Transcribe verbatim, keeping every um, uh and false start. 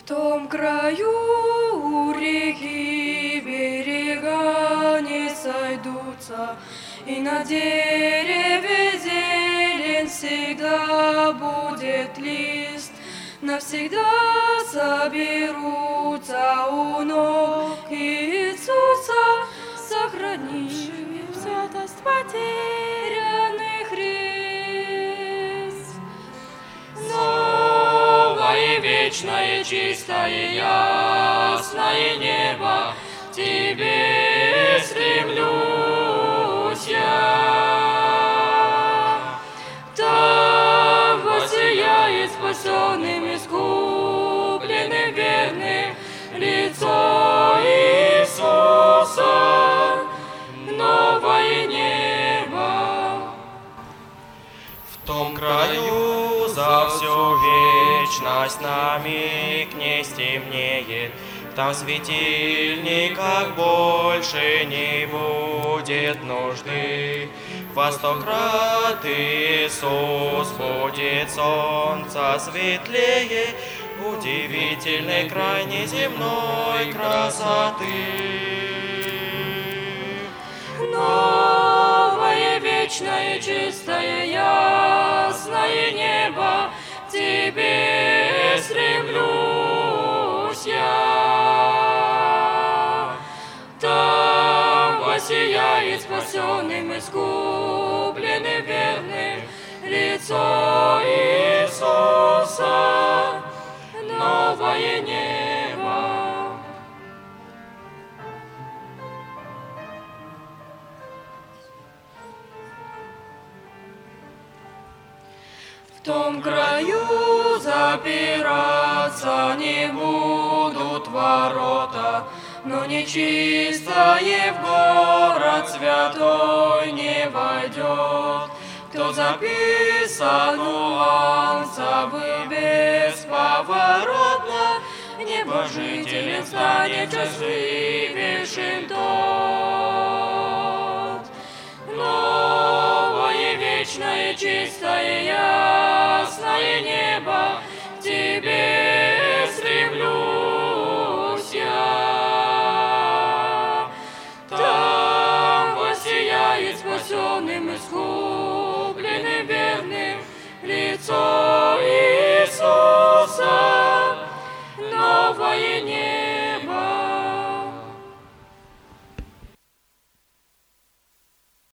том краю у реки берега не сойдутся, и на дереве зелень всегда будет лист, навсегда соберутся у ног Иисуса, сохранившими святость потерянных рис. Новое, вечное, чистое, ясное небо, к Тебе стремлюсь я. Там воссияет спасенным, искупленным, верным лицо Иисуса, новое небо. В том краю за всю вечность на миг не стемнеет, там в светильниках больше не будет нужды. Во сто крат Иисус будет солнца светлее, удивительной край неземной красоты. Новое, вечное, чистое, ясное небо, к Тебе стремлюсь я. Там воссияет спасенным, искупленным, верным лицо Иисуса, новое небо. В том краю запираться не будут ворота, но нечистое в город святой не войдет. Кто записан у ангелов бесповоротно, небожителем станет живейшим тот. Новое, вечное, чистое, ясное небо, к Тебе стремлюсь я. Там воссияет спасенным, искупленным, верным лицо Иисуса, новое небо.